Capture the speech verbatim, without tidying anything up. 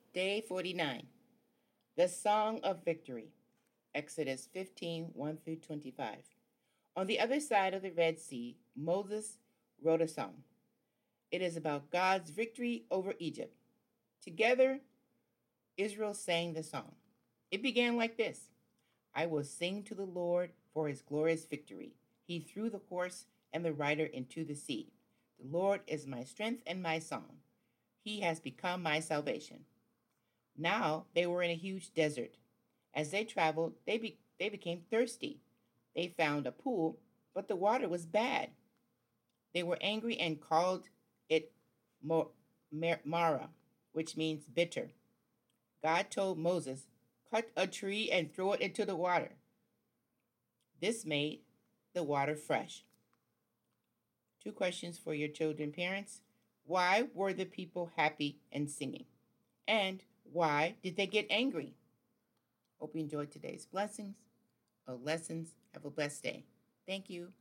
Day forty-nine. The Song of Victory. Exodus fifteen, one through twenty-five. On the other side of the Red Sea, Moses wrote a song. It is about God's victory over Egypt. Together, Israel sang the song. It began like this: I will sing to the Lord for his glorious victory. He threw the horse and the rider into the sea. The Lord is my strength and my song. He has become my salvation. Now they were in a huge desert. As they traveled, they, be- they became thirsty. They found a pool, but the water was bad. They were angry and called it Mo- Mer- Mara, which means bitter. God told Moses, cut a tree and throw it into the water. This made the water fresh. Two questions for your children, parents. Why were the people happy and singing? And why did they get angry? Hope you enjoyed today's blessings or lessons. Have a blessed day. Thank you.